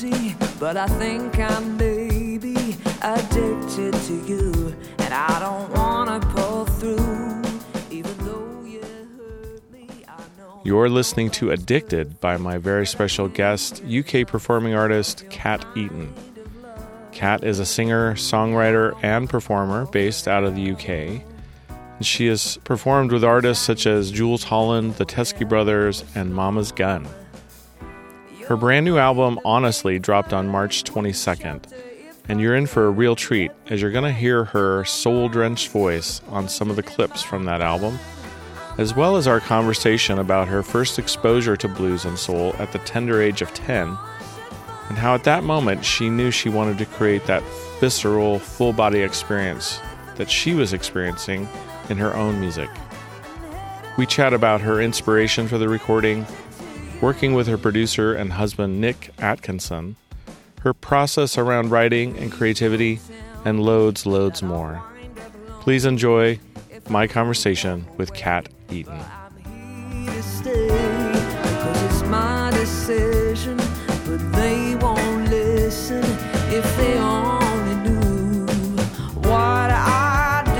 easy, but I think I'm maybe addicted to you, and I don't wanna pull through, even though you hurt me, I know. You're listening to Addicted by my very special guest, UK performing artist Kat Eaton. Kat is a singer, songwriter, and performer based out of the UK. She has performed with artists such as Jools Holland, the Teskey Brothers, and Mama's Gun. Her brand new album, Honestly, dropped on March 22nd, and you're in for a real treat as you're going to hear her soul-drenched voice on some of the clips from that album, as well as our conversation about her first exposure to blues and soul at the tender age of 10, and how at that moment she knew she wanted to create that visceral, full-body experience that she was experiencing in her own music. We chat about her inspiration for the recording, working with her producer and husband Nick Atkinson, her process around writing and creativity, and loads more. Please enjoy my conversation with Kat Eaton. I'm here to stay, 'cause it's my decision, but they won't listen if they only knew what I do.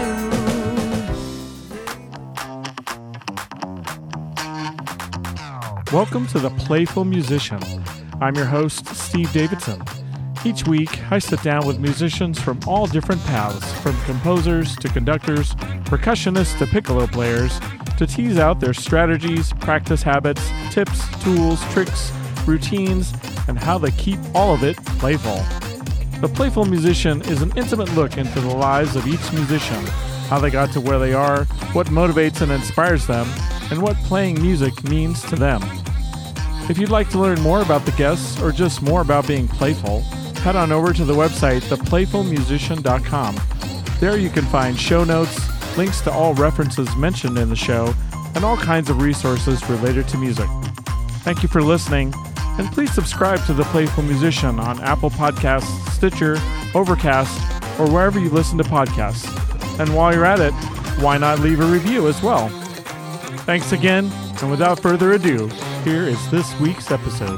Welcome to The Playful Musician. I'm your host, Steve Davidson. Each week, I sit down with musicians from all different paths, from composers to conductors, percussionists to piccolo players, to tease out their strategies, practice habits, tips, tools, tricks, routines, and how they keep all of it playful. The Playful Musician is an intimate look into the lives of each musician, how they got to where they are, what motivates and inspires them, and what playing music means to them. If you'd like to learn more about the guests or just more about being playful, head on over to the website theplayfulmusician.com. There you can find show notes, links to all references mentioned in the show, and all kinds of resources related to music. Thank you for listening, and please subscribe to The Playful Musician on Apple Podcasts, Stitcher, Overcast, or wherever you listen to podcasts. And while you're at it, why not leave a review as well? Thanks again, and without further ado, here is this week's episode.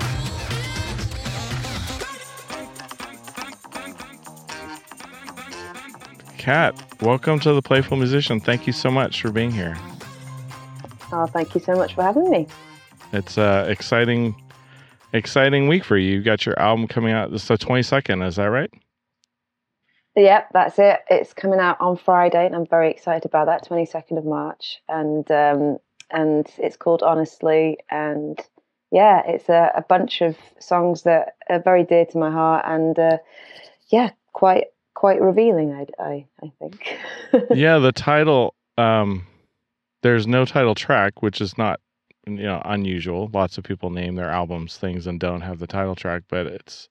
Kat, welcome to The Playful Musician. Thank you so much for being here. Oh, thank you so much for having me. It's an exciting week for you. You got your album coming out. It's the 22nd, is that right? Yep, that's it. It's coming out on Friday, and I'm very excited about that, 22nd of March. And it's called Honestly. And yeah, it's a bunch of songs that are very dear to my heart, and quite revealing, I think. Yeah, the title, there's no title track, which is not, unusual. Lots of people name their albums things and don't have the title track, but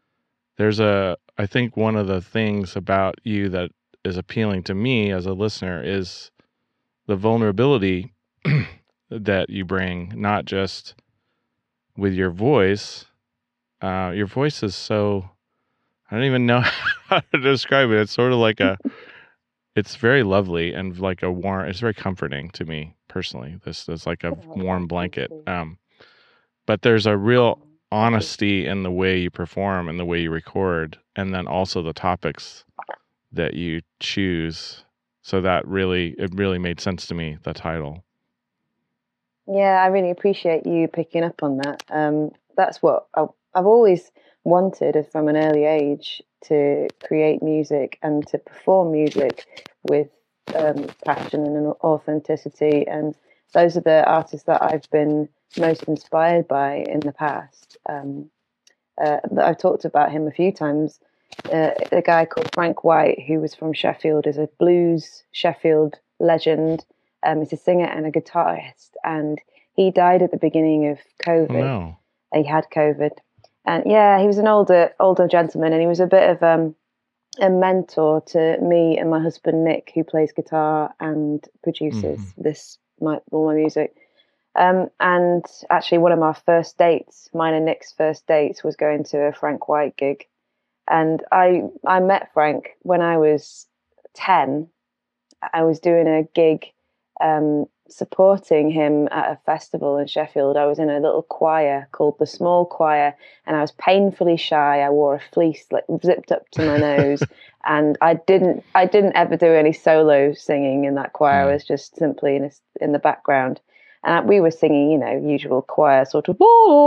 I think one of the things about you that is appealing to me as a listener is the vulnerability that you bring, not just with your voice. Your voice is so, I don't even know how to describe it. It's sort of like it's very lovely and like it's very comforting to me personally. This is like a warm blanket. But there's a real honesty in the way you perform and the way you record, and then also the topics that you choose. So it really made sense to me, the title. Yeah, I really appreciate you picking up on that. That's what I've always wanted from an early age, to create music and to perform music with passion and authenticity. And those are the artists that I've been most inspired by in the past. I've talked about him a few times. A guy called Frank White, who was from Sheffield, is a blues Sheffield legend. He's a singer and a guitarist, and he died at the beginning of COVID. Oh, no. He had COVID, and yeah, he was an older gentleman, and he was a bit of a mentor to me and my husband Nick, who plays guitar and produces all my music. And actually, one of my first dates, mine and Nick's first dates, was going to a Frank White gig. And I met Frank when I was 10. I was doing a gig supporting him at a festival in Sheffield. I was in a little choir called the Small Choir, and I was painfully shy. I wore a fleece like zipped up to my nose, and I didn't ever do any solo singing in that choir. I was just simply in the background. And we were singing, usual choir sort of,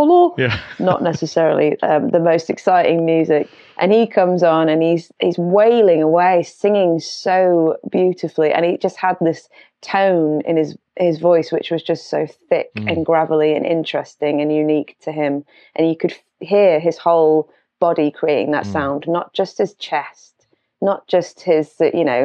not necessarily the most exciting music. And he comes on and he's wailing away, singing so beautifully. And he just had this tone in his voice, which was just so thick and gravelly and interesting and unique to him. And you could hear his whole body creating that sound, not just his chest, not just his,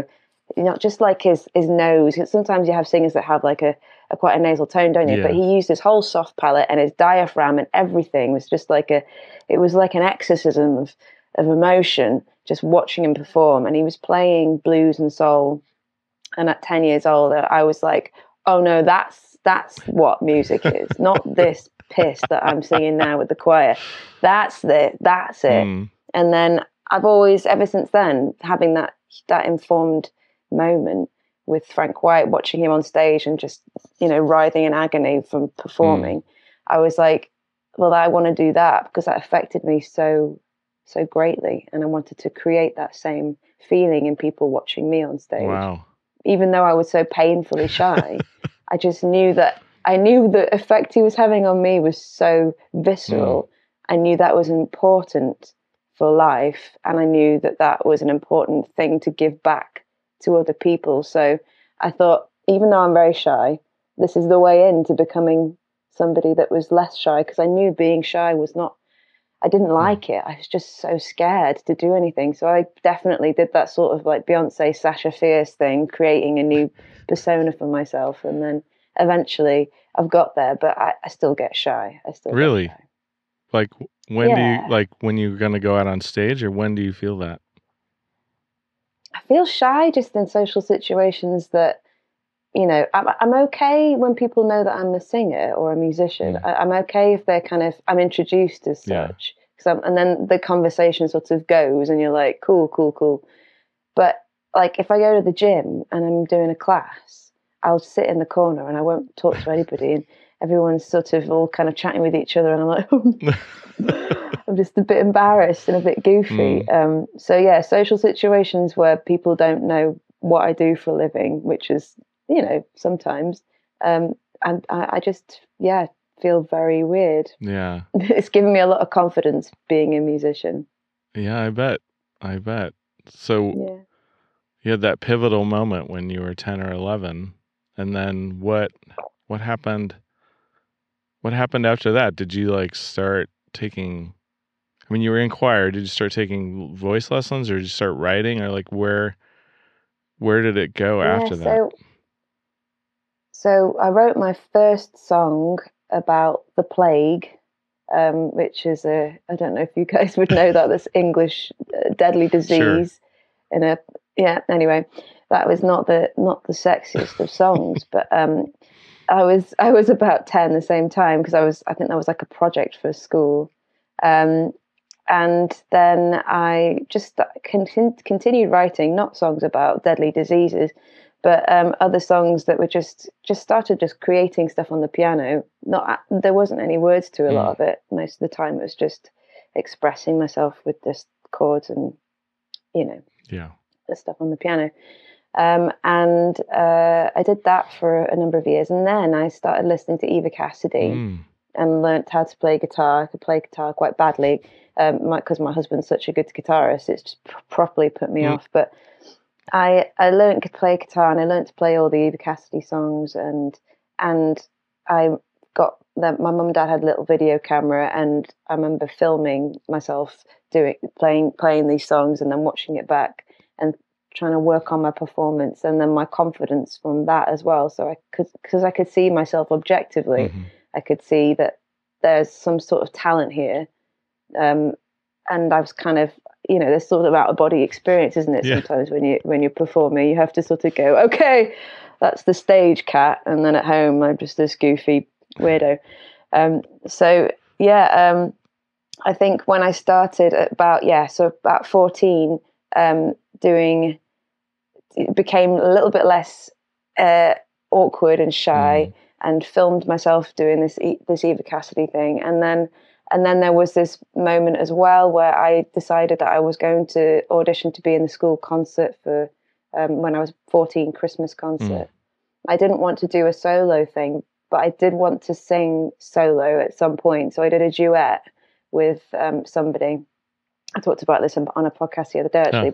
not just like his nose. Sometimes you have singers that have like a quite a nasal tone, don't you? Yeah. But he used his whole soft palate and his diaphragm, and everything was just like it was like an exorcism of emotion, just watching him perform. And he was playing blues and soul. And at 10 years old, I was like, oh no, that's what music is, not this piss that I'm singing now with the choir. That's it. And then I've always, ever since then, having that informed moment with Frank White, watching him on stage and just, writhing in agony from performing, I was like, well, I want to do that because that affected me so greatly. And I wanted to create that same feeling in people watching me on stage. Wow. Even though I was so painfully shy, I just knew the effect he was having on me was so visceral. I knew that was important for life. And I knew that was an important thing to give back to other people. So I thought, even though I'm very shy, this is the way into becoming somebody that was less shy, because I knew being shy was not, I didn't like it. I was just so scared to do anything. So I definitely did that sort of like Beyonce, Sasha Fierce thing, creating a new persona for myself. And then eventually I've got there, but I still get shy. Really? Get shy. Like when do you, when you're going to go out on stage, or when do you feel that? I feel shy just in social situations that, I'm okay when people know that I'm a singer or a musician. I'm okay if they're I'm introduced as such. And then the conversation sort of goes and you're like, cool. But like if I go to the gym and I'm doing a class, I'll sit in the corner and I won't talk to anybody, and everyone's sort of all kind of chatting with each other, and I'm like, I'm just a bit embarrassed and a bit goofy. So social situations where people don't know what I do for a living, which is, sometimes, and I just, feel very weird. Yeah. It's given me a lot of confidence being a musician. Yeah, I bet. So you had that pivotal moment when you were 10 or 11, and then what happened? What happened after that? Did you start taking, you were in choir, did you start taking voice lessons, or did you start writing, or where did it go after that? So I wrote my first song about the plague, which is I don't know if you guys would know that, this English deadly disease. Sure. Anyway, that was not the sexiest of songs, but I was about 10 the same time, because I think that was like a project for school. And then I just continued writing, not songs about deadly diseases, but other songs that were just started creating stuff on the piano. There wasn't any words to a lot of it. Most of the time it was just expressing myself with just chords and, the stuff on the piano. And I did that for a number of years. And then I started listening to Eva Cassidy and learnt how to play guitar. I could play guitar quite badly because my husband's such a good guitarist. It's just properly put me off. But I learned to play guitar, and I learned to play all the Eva Cassidy songs, and I got that. My mum and dad had a little video camera, and I remember filming myself playing these songs, and then watching it back and trying to work on my performance, and then my confidence from that as well. So because I could see myself objectively, I could see that there's some sort of talent here, and I was kind of, there's sort of out of body experience, isn't it? Sometimes when you're performing, you have to sort of go, okay, that's the stage, Kat, and then at home I'm just this goofy weirdo. I think when I started at about 14, it became a little bit less awkward and shy, and filmed myself doing this Eva Cassidy thing. And then there was this moment as well where I decided that I was going to audition to be in the school concert for when I was 14, Christmas concert. I didn't want to do a solo thing, but I did want to sing solo at some point. So I did a duet with somebody. I talked about this on a podcast the other day, actually.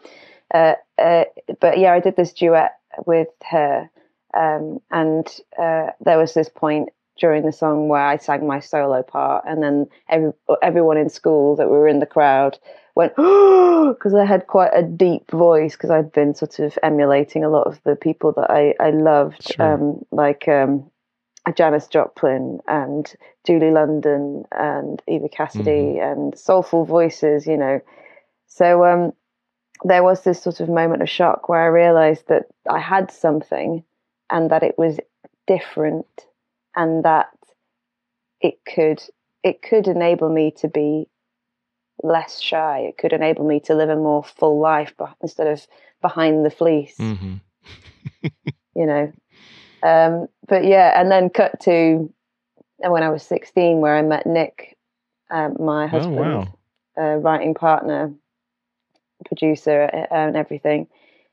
But yeah, I did this duet with her. And there was this point during the song where I sang my solo part, and then everyone in school that were in the crowd went, oh, because I had quite a deep voice, because I'd been sort of emulating a lot of the people that I loved, Sure. like Janis Joplin and Julie London and Eva Cassidy and soulful voices, you know. So there was this sort of moment of shock where I realized that I had something, and that it was different, and that it could enable me to be less shy. It could enable me to live a more full life instead of behind the fleece, Mm-hmm. you know. But yeah, and then cut to when I was 16, where I met Nick, my husband, writing partner, producer, and everything.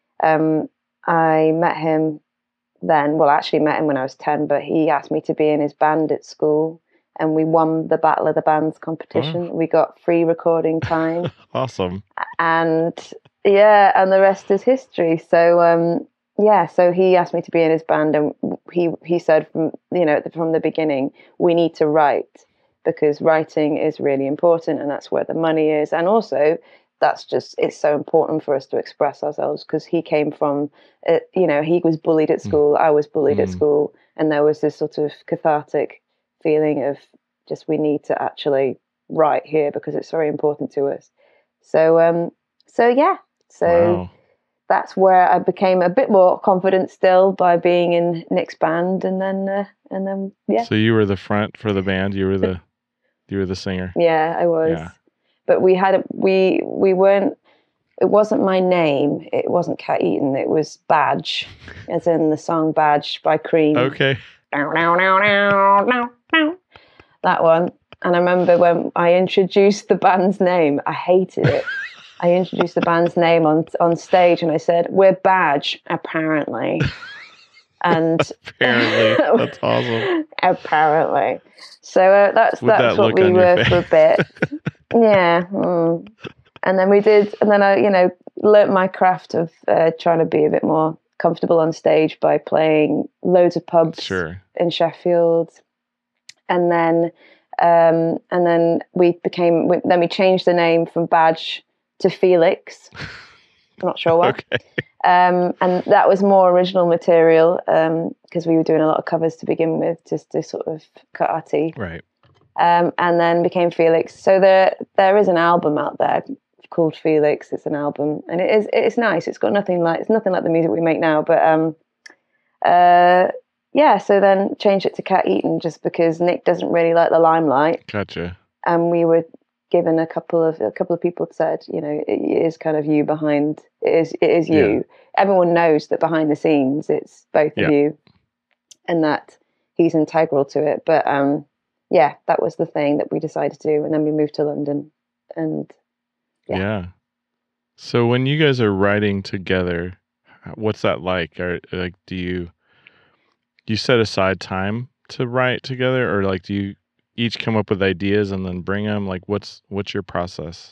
I met him then. Well, I actually met him when I was 10, but he asked me to be in his band at school, and we won the Battle of the Bands competition. We got free recording time. Awesome. And yeah, and the rest is history. So yeah, so he asked me to be in his band, and he said from the beginning, we need to write, because writing is really important, and that's where the money is, and also it's so important for us to express ourselves, because he came from, he was bullied at school, I was bullied at school, and there was this sort of cathartic feeling of just, we need to actually write here because it's very important to us. So Wow. that's where I became a bit more confident still by being in Nick's band, and then yeah. So you were the front for the band. You were the singer. Yeah, I was. Yeah. But we weren't. It wasn't my name. It wasn't Cat Eaton. It was Badge, as in the song Badge by Cream. Okay. That one. And I remember when I introduced the band's name, I hated it. I introduced the band's name on stage, and I said, "We're Badge, apparently." And Apparently, that's awesome. Apparently. So that's that what look we on your were face. for a bit. Yeah. And then I learnt my craft of trying to be a bit more comfortable on stage by playing loads of pubs Sure. in Sheffield. And then we changed the name from Badge to Felix. I'm not sure why. Okay. And that was more original material, because we were doing a lot of covers to begin with, just to sort of cut our teeth. Right. And then became Felix. So there is an album out there called Felix. It's an album, and it's nice. It's nothing like the music we make now, but yeah. So then changed it to Cat Eaton, just because Nick doesn't really like the limelight, Gotcha. and we were given a couple of people said, it is kind of you behind. It is you. Yeah. Everyone knows that behind the scenes it's both Yeah. of you, and that he's integral to it. But yeah, that was the thing that we decided to do, and then we moved to London, and Yeah. So when you guys are writing together, what's that like? Do you set aside time to write together, or do you each come up with ideas and then bring them? What's your process?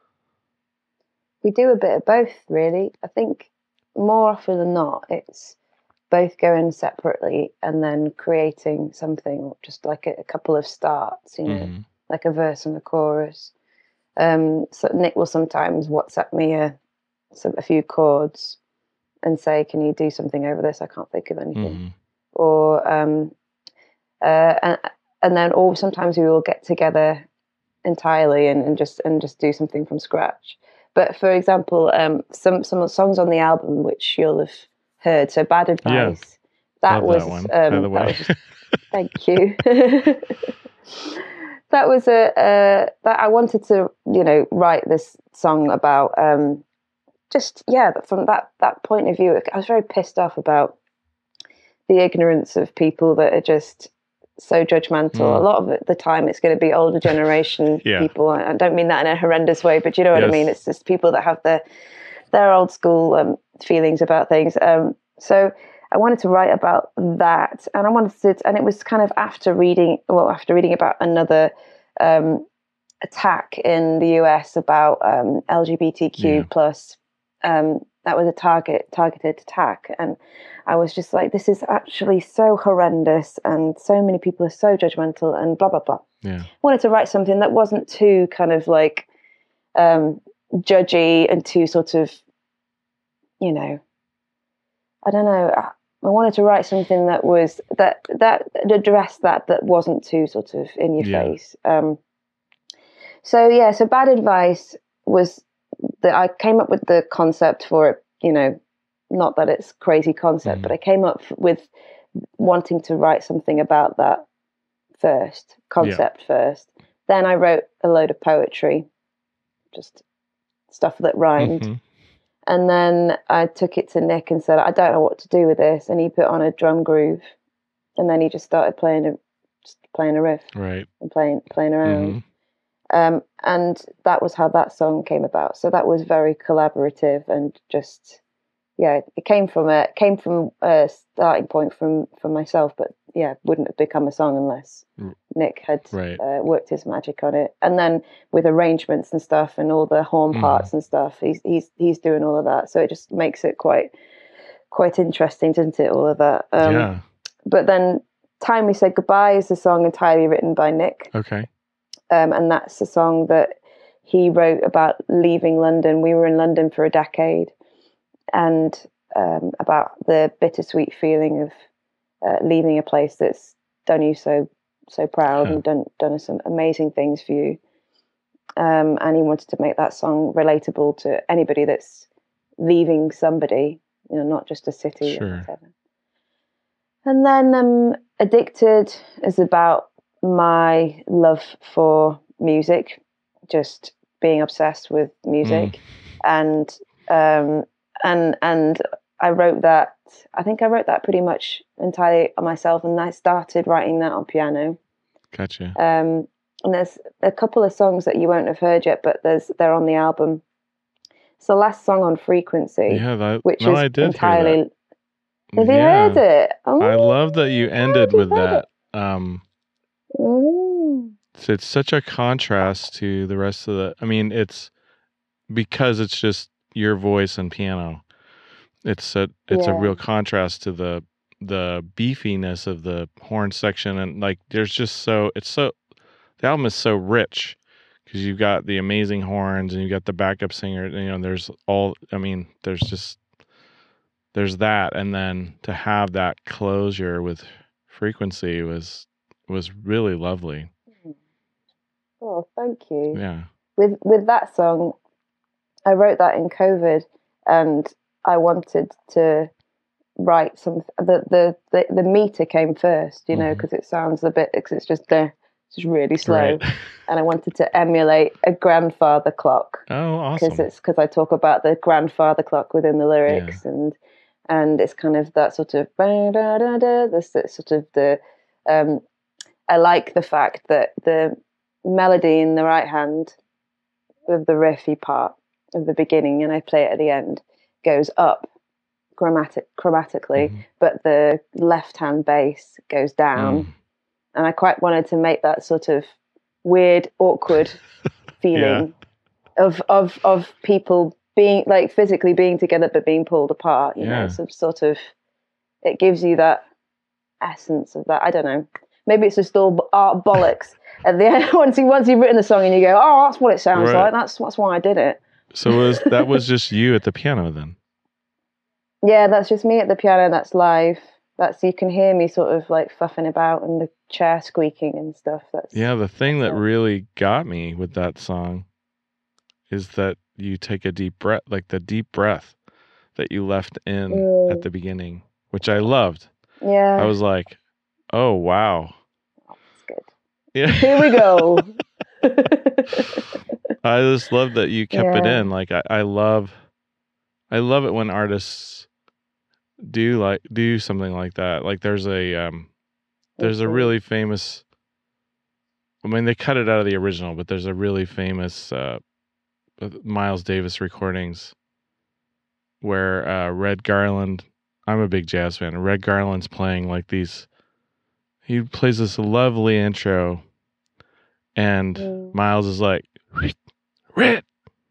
we do a bit of both, really. I think more often than not, it's both going separately and then creating something, just like a couple of starts, Mhm. like a verse and a chorus. So Nick will sometimes WhatsApp me a few chords and say, "Can you do something over this? I can't think of anything." Mhm. Or and then sometimes we will get together entirely and just do something from scratch. But for example, some songs on the album which you'll have heard, so Bad Advice. That Love was that one, by the way. thank you. That was that I wanted to write this song about from that point of view. I was very pissed off about the ignorance of people that are just so judgmental. A lot of the time it's going to be older generation people. I don't mean that in a horrendous way, but you know what I mean? It's just people that have their old school feelings about things. So I wanted to write about that, and and it was kind of after reading about another attack in the US about LGBTQ plus. That was a targeted attack, and I was just like, this is actually so horrendous, and so many people are so judgmental, and blah blah blah. Yeah, I wanted to write something that wasn't too kind of like judgy and too sort of, you know, I don't know. I wanted to write something that was that addressed that wasn't too sort of in your face. So Bad Advice was that I came up with the concept for it. You know, not that it's crazy concept, but I came up with wanting to write something about that first. Then I wrote a load of poetry, just stuff that rhymed. And then I took it to Nick and said, I don't know what to do with this. And he put on a drum groove, and then he just started playing a riff, right, and playing around. And that was how that song came about. So that was very collaborative, and just it came from a starting point from myself, but wouldn't have become a song unless Nick had worked his magic on it. And then with arrangements and stuff, and all the horn parts and stuff, he's doing all of that. So it just makes it quite interesting, doesn't it? All of that. But then Time We Said Goodbye is a song entirely written by Nick. Okay. And that's a song that he wrote about leaving London. We were in London for a decade, and about the bittersweet feeling of leaving a place that's done you so proud and done some amazing things for you. And he wanted to make that song relatable to anybody that's leaving somebody, you know, not just a city or whatever. And then Addicted is about my love for music, just being obsessed with music. And I wrote that. I think I wrote that pretty much entirely on myself, and I started writing that on piano. Gotcha. And there's a couple of songs that you won't have heard yet, but they're on the album. It's the last song on Frequency, which is entirely. Have you heard it? Oh, I love that you ended with that. It's such a contrast to the rest of the. I mean, it's because it's just your voice and piano. It's a real contrast to the beefiness of the horn section, and like there's just the album is so rich because you've got the amazing horns and you got the backup singer. You know, there's that, and then to have that closure with Frequency was really lovely. Oh, thank you. Yeah. With that song, I wrote that in COVID, and I wanted to write some. The meter came first, you know, because it sounds a bit. It's just there. It's just really slow, and I wanted to emulate a grandfather clock. Oh, awesome! Because I talk about the grandfather clock within the lyrics, and it's kind of that sort of this sort of the. I like the fact that the melody in the right hand of the riffy part of the beginning, and I play it at the end, goes up chromatically, but the left hand bass goes down. And I quite wanted to make that sort of weird, awkward feeling of people being like physically being together but being pulled apart, you know, some sort of, it gives you that essence of that. I don't know. Maybe it's just all art bollocks at the end. Once you've written the song and you go, oh, that's what it sounds like. That's why I did it. So that was just you at the piano then? Yeah, that's just me at the piano. That's live. You can hear me sort of like fuffing about and the chair squeaking and stuff. The thing that really got me with that song is that you take a deep breath, like the deep breath that you left in at the beginning, which I loved. Yeah. I was like, oh, wow. Oh, that's good. Yeah. Here we go. I just love that you kept it in. Like I love it when artists do something like that. Like there's a really famous. I mean, they cut it out of the original, but there's a really famous Miles Davis recordings where Red Garland. I'm a big jazz fan. Red Garland's playing like these. He plays this lovely intro, and Miles is like, red,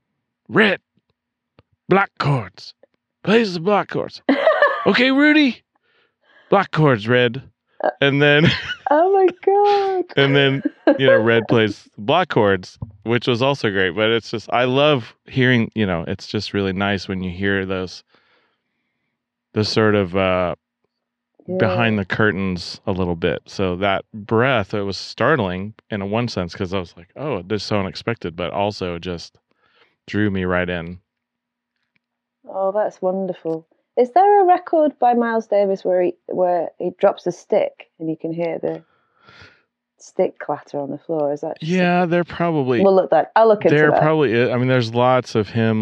black chords. Plays the black chords. Okay, Rudy, black chords, Red. And then, oh my God. And then, Red plays black chords, which was also great. But it's just, I love hearing, it's just really nice when you hear the sort of behind the curtains a little bit. So that breath, it was startling in one sense because I was like, oh, this is so unexpected, but also just drew me right in. Oh, that's wonderful. Is there a record by Miles Davis where he drops a stick and you can hear the stick clatter on the floor? Is that? Yeah, there probably. I'll look into that. There probably is. I mean, there's lots of him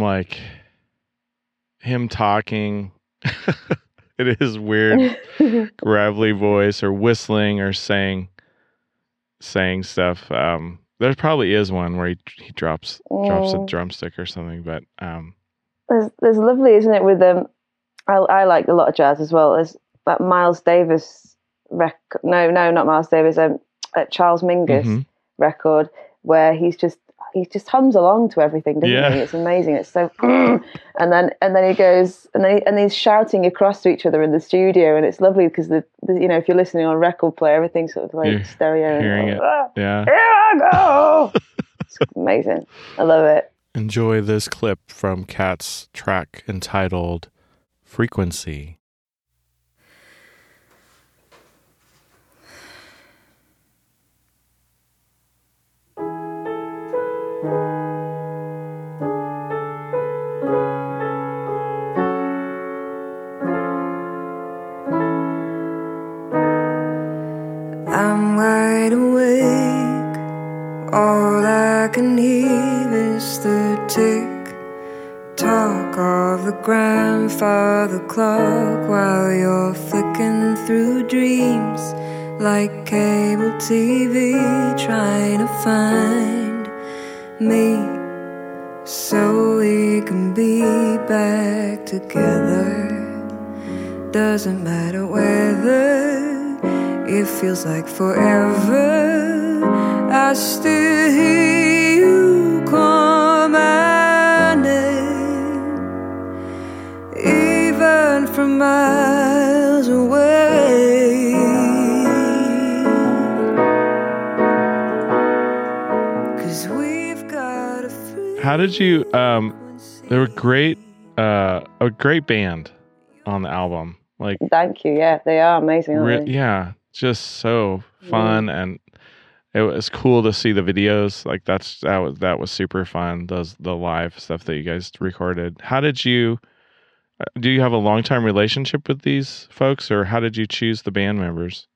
talking. It is weird, gravelly voice or whistling or saying stuff. There probably is one where he drops a drumstick or something. But there's lovely, isn't it? With I like a lot of jazz as well. There's that Miles Davis record. No, not Miles Davis. Charles Mingus record where he just hums along to everything, doesn't he? It's amazing. It's so, and then he goes and he's shouting across to each other in the studio, and it's lovely because the if you're listening on a record player, everything's sort of like stereo. Hearing it. Yeah. Here I go. It's amazing. I love it. Enjoy this clip from Cat's track entitled Frequency. I'm wide awake. All I can hear is the tick tock of the grandfather clock while you're flicking through dreams like cable TV, trying to find me so we can be back together. Doesn't matter whether it feels like forever, I still hear you call my name, even from miles away. 'Cause we've got a free. How did you? They were great. A great band on the album. Like, thank you. Yeah, they are amazing. Aren't they? Yeah, just so fun, and it was cool to see the videos. Like that was super fun. The live stuff that you guys recorded. How did you? Do you have a long-time relationship with these folks, or how did you choose the band members?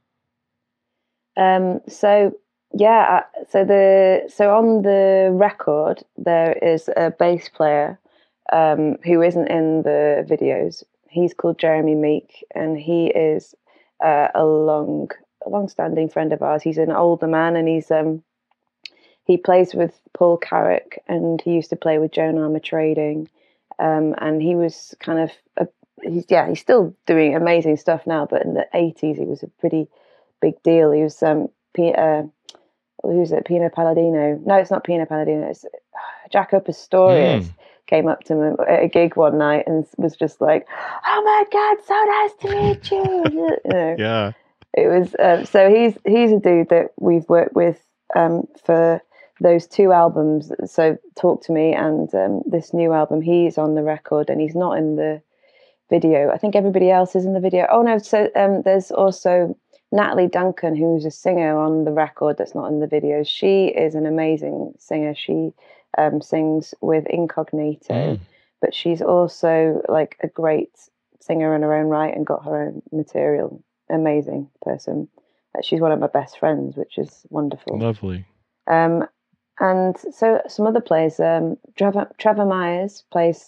So on the record there is a bass player who isn't in the videos. He's called Jeremy Meek, and he is a long-standing friend of ours. He's an older man, and he plays with Paul Carrick, and he used to play with Joan Armatrading. And he was kind of he's still doing amazing stuff now, but in the 80s he was a pretty big deal. He was who's it? Pino Palladino? No, it's not Pino Palladino. It's Jaco Pastorius. Came up to him at a gig one night and was just like, "Oh my God, so nice to meet you." Yeah, it was. So he's a dude that we've worked with for those two albums. So Talk to Me and this new album. He's on the record and he's not in the video. I think everybody else is in the video. Oh no, so there's also Natalie Duncan, who's a singer on the record that's not in the video. She is an amazing singer. She sings with Incognito, but she's also like a great singer in her own right and got her own material. Amazing person. She's one of my best friends, which is wonderful. Lovely. And so some other players, Trevor Myers plays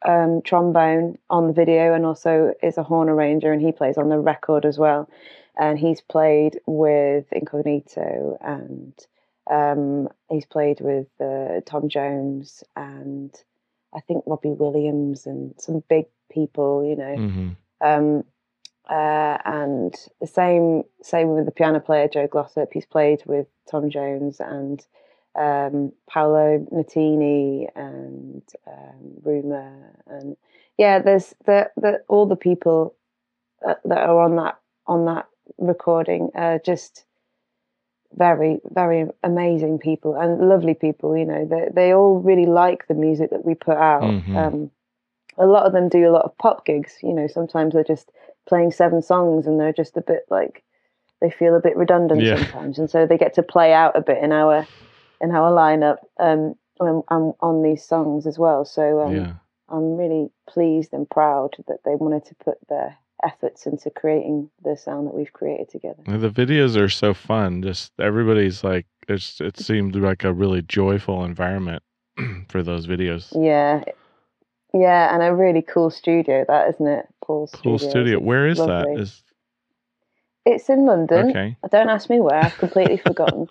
trombone on the video and also is a horn arranger, and he plays on the record as well. And he's played with Incognito, and he's played with Tom Jones, and I think Robbie Williams, and some big people, you know. Mm-hmm. And the same with the piano player Joe Glossop. He's played with Tom Jones and Paolo Nutini and Ruma, and yeah, there's all the people that are on that recording are just very, very amazing people and lovely people. You know, they all really like the music that we put out. Mm-hmm. A lot of them do a lot of pop gigs. You know, sometimes they're just playing 7 songs and they're just a bit like, they feel a bit redundant sometimes, and so they get to play out a bit in our lineup on these songs as well. So I'm really pleased and proud that they wanted to put their efforts into creating the sound that we've created together. The videos are so fun. Just everybody's like, it seemed like a really joyful environment for those videos. Yeah, and a really cool studio, that, isn't it? Paul's cool studio. Where is lovely. that? It's in London. Okay. Don't ask me where. I've completely forgotten.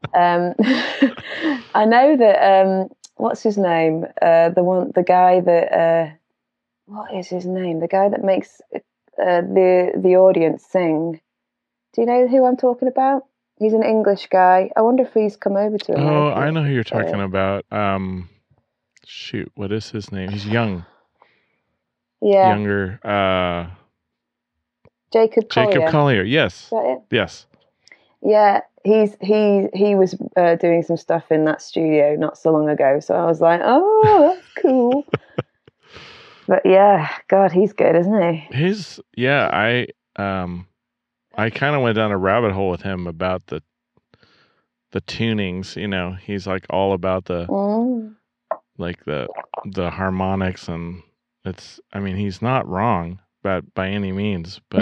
I know that. What's his name? The guy that. What is his name? The guy that makes the audience sing. Do you know who I'm talking about? He's an English guy. I wonder if he's come over to America. Oh, I know who you're talking about. Shoot, what is his name? He's young. Yeah. Younger. Jacob Collier. Jacob Collier, yes. Is that it? Yes. Yeah, he was doing some stuff in that studio not so long ago, so I was like, oh, that's cool. But yeah, God, he's good, isn't he? I kind of went down a rabbit hole with him about the tunings. You know, he's like all about like the harmonics, and he's not wrong by any means, but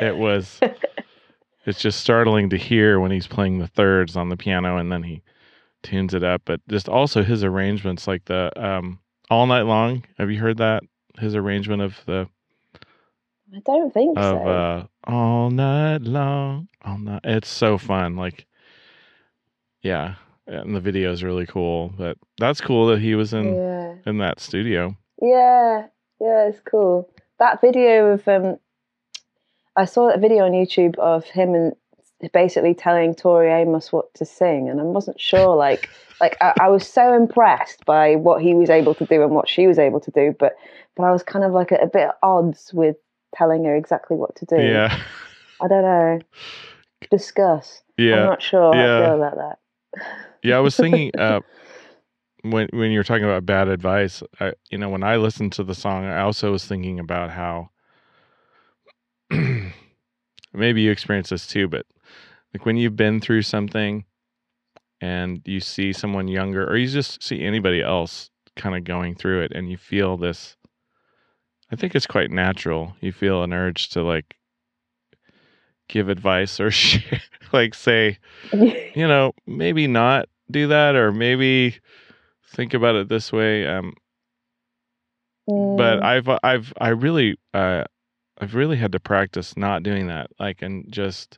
it's just startling to hear when he's playing the thirds on the piano and then he tunes it up. But just also his arrangements, like the All Night Long. Have you heard that? His arrangement of the I don't think so. All Night Long, all night. It's so fun. Like, yeah. And the video is really cool, but that's cool that he was in that studio. Yeah, it's cool. That video of I saw that video on YouTube of him and basically telling Tori Amos what to sing, and I wasn't sure. Like I was so impressed by what he was able to do and what she was able to do, but I was kind of like at a bit at odds with telling her exactly what to do. Yeah, I don't know. Discuss. Yeah, I'm not sure how I feel about that. Yeah, I was thinking when you were talking about bad advice, when I listened to the song, I also was thinking about how maybe you experience this too, but like when you've been through something and you see someone younger, or you just see anybody else kind of going through it, and you feel this, I think it's quite natural. You feel an urge to like give advice or share, like say, maybe not do that, or maybe think about it this way. But I've really had to practice not doing that. Like, and just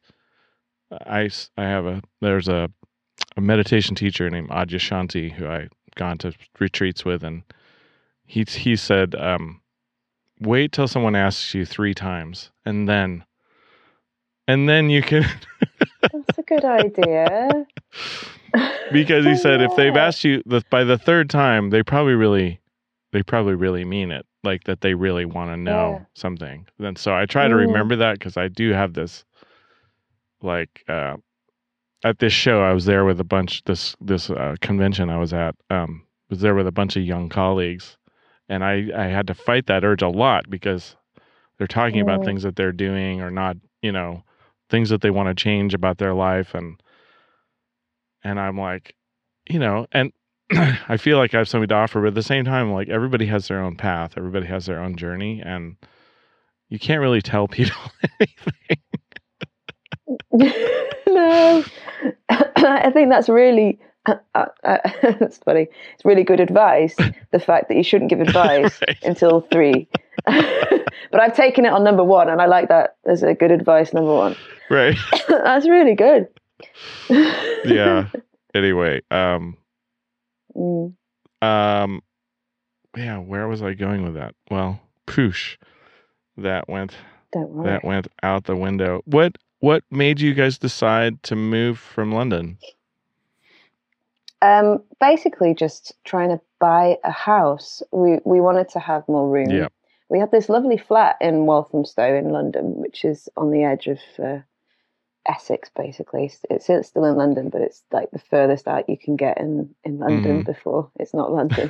there's a meditation teacher named Adyashanti who I've gone to retreats with, and he said, wait till someone asks you 3 times, and then you can. That's a good idea. Because he said if they've asked you by the 3rd time, they probably really mean it, like that they really want to know something. Then so I try to remember that, because I do have this, like at this show I was there with a bunch, this convention I was at, was there with a bunch of young colleagues, and I had to fight that urge a lot, because they're talking about things that they're doing or not, things that they want to change about their life, and I'm like, and I feel like I have something to offer, but at the same time, like, everybody has their own path, everybody has their own journey, and you can't really tell people anything. No, I think that's really That's funny. It's really good advice. The fact that you shouldn't give advice Right. until 3. But I've taken it on number 1, and I like that as a good advice number 1. Right. That's really good. Yeah. Anyway, Mm. yeah, where was I going with that? Well, poosh. That went Don't worry. out the window. What made you guys decide to move from London? Basically, just trying to buy a house. We wanted to have more room. Yeah. We had this lovely flat in Walthamstow in London, which is on the edge of Essex, basically. It's still in London, but it's like the furthest out you can get in London before it's not London.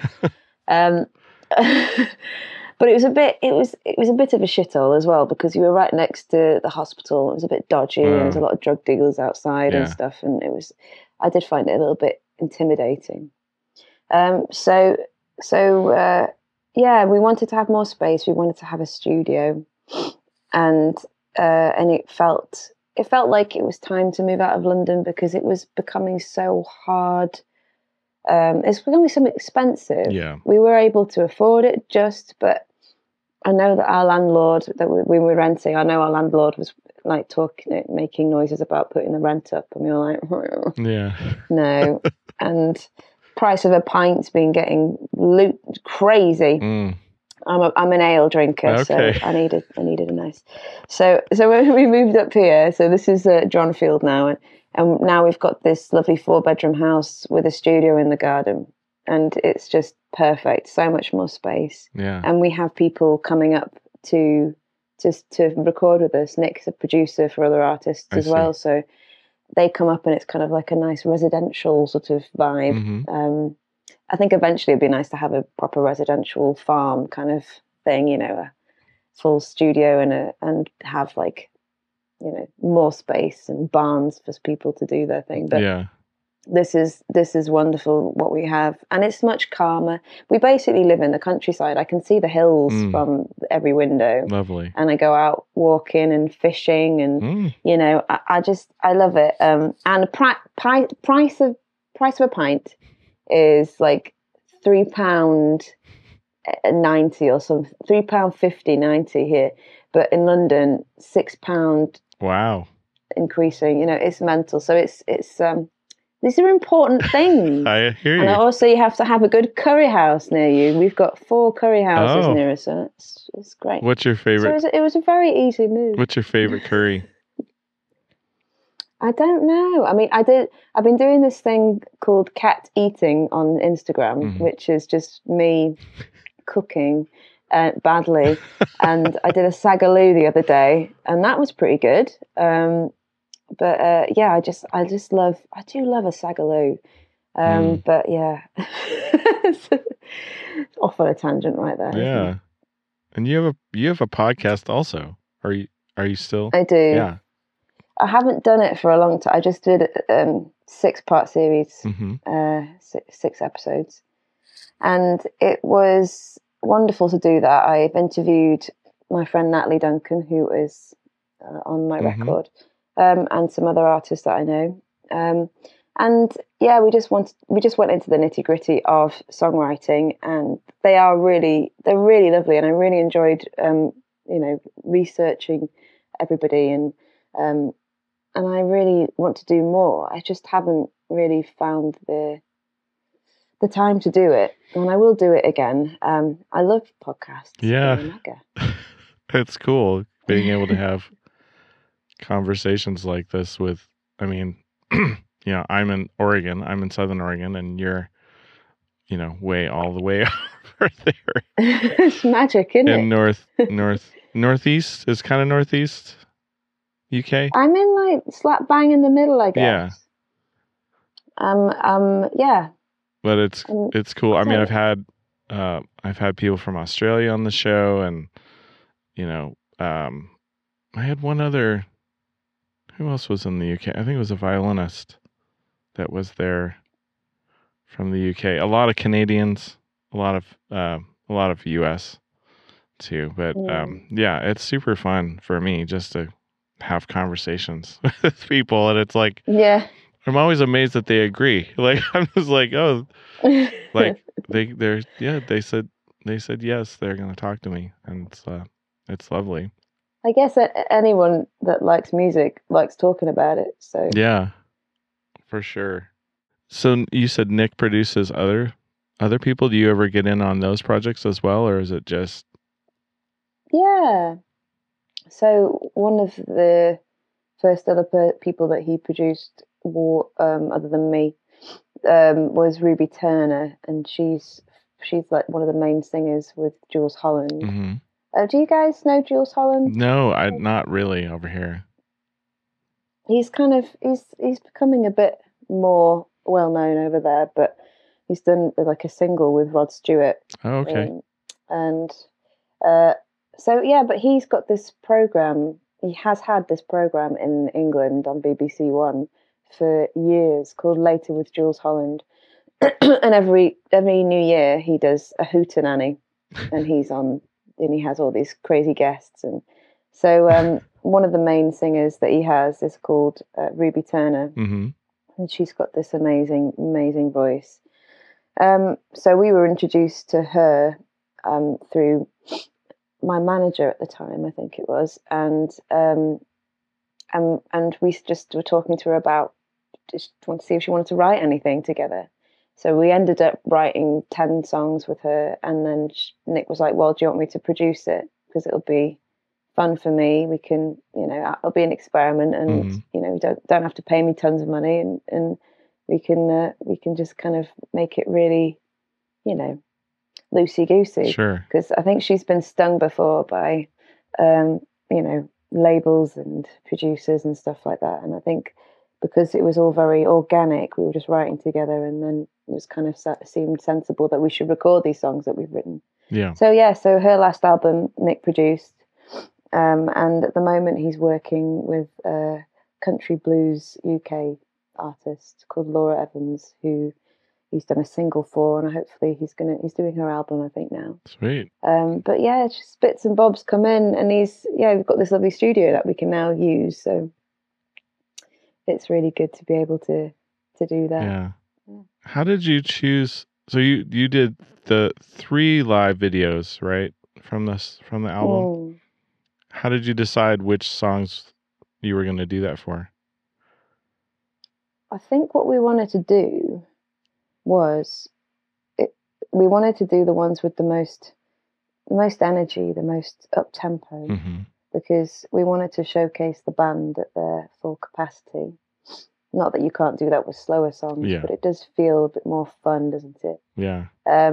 But it was a bit of a shithole as well, because you were right next to the hospital. It was a bit dodgy. There was a lot of drug dealers outside and stuff, and I did find it a little bit intimidating. So we wanted to have more space. We wanted to have a studio, and it felt like it was time to move out of London, because it was becoming so hard. It's becoming so expensive. Yeah. We were able to afford it but I know that our landlord that we were renting, I know our landlord was like making noises about putting the rent up, and we were like, Yeah. no. And price of a pint's been getting crazy. I'm an ale drinker, Okay. so I needed a nice. So when we moved up here, so this is Dronfield now, and now we've got this lovely 4-bedroom house with a studio in the garden, and it's just perfect. So much more space, Yeah. and we have people coming up to record with us. Nick's a producer for other artists as well, so they come up, and it's kind of like a nice residential sort of vibe. I think eventually it'd be nice to have a proper residential farm kind of thing, a full studio and have like, more space and barns for people to do their thing. But yeah. this is wonderful what we have, and it's much calmer. We basically live in the countryside. I can see the hills from every window. Lovely. And I go out walking and fishing, and I love it. And the price of a pint is like £3.90 or something, £3.50.90 here, but in London £6. Wow. Increasing, it's mental. So it's these are important things. I hear you. And also you have to have a good curry house near you. We've got 4 curry houses near us, so it's great. What's your favorite? So it was a very easy move. What's your favorite curry? I don't know. I mean, I've been doing this thing called cat eating on Instagram, which is just me cooking badly. And I did a sagaloo the other day, and that was pretty good. I do love a sagaloo. But yeah, it's off on a tangent right there. Yeah. And you have a podcast also. Are you still? I do. Yeah. I haven't done it for a long time. I just did a 6-part series, 6 episodes, and it was wonderful to do that. I've interviewed my friend Natalie Duncan, who is on my record, and some other artists that I know. And yeah, we just went into the nitty gritty of songwriting, and they're really lovely, and I really enjoyed researching everybody, and I really want to do more. I just haven't really found the time to do it, and I will do it again. I love podcasts. Yeah. They're mega. It's cool being able to have conversations like this with, I mean, I'm in Oregon, I'm in Southern Oregon, and you're, all the way over there. It's magic, isn't it? In northeast is kind of northeast UK. I'm in like slap bang in the middle, I guess. Yeah. But it's cool. I mean, I've had people from Australia on the show, and I had one other. Who else was in the UK? I think it was a violinist that was there from the UK. A lot of Canadians, a lot of US too. But it's super fun for me just to have conversations with people, and it's like, yeah, I'm always amazed that they agree. Like, I'm just like, oh, like they said yes, they're going to talk to me, and it's lovely. I guess anyone that likes music likes talking about it. So Yeah, for sure. So you said Nick produces other people. Do you ever get in on those projects as well, or is it just? yeah. So one of the first other people that he produced, other than me, was Ruby Turner, and she's like one of the main singers with Jules Holland. Mm-hmm. Do you guys know Jules Holland? No, not really over here. He's he's becoming a bit more well known over there, but he's done like a single with Rod Stewart. Oh, okay. And so yeah, but he's got this program. He has had this program in England on BBC One for years called Later with Jules Holland, and every New Year he does a hootenanny, and he's on, and he has all these crazy guests, and so one of the main singers that he has is called Ruby Turner, mm-hmm. and she's got this amazing voice. So we were introduced to her through my manager at the time, I think it was, and we just were talking to her about just want to see if she wanted to write anything together. So we ended up writing 10 songs with her, and then Nick was like, "Well, do you want me to produce it? Because it'll be fun for me. We can, it'll be an experiment, and mm-hmm. You don't have to pay me tons of money, and we can just kind of make it really, loosey goosey." Sure. Because I think she's been stung before by, labels and producers and stuff like that, and I think because it was all very organic, we were just writing together, and then it was kind of seemed sensible that we should record these songs that we've written. Yeah. So her last album Nick produced, and at the moment he's working with a country blues UK artist called Laura Evans, who he's done a single for, and hopefully he's doing her album, I think, now. Sweet. But yeah, just bits and bobs come in, and we've got this lovely studio that we can now use, so it's really good to be able to do that. Yeah. How did you choose? So you did the 3 live videos, right, from the album? Mm. How did you decide which songs you were going to do that for? I think what we wanted to do was we wanted to do the ones with the most energy, the most up tempo, mm-hmm. because we wanted to showcase the band at their full capacity. Not that you can't do that with slower songs, yeah. but it does feel a bit more fun, doesn't it? Yeah.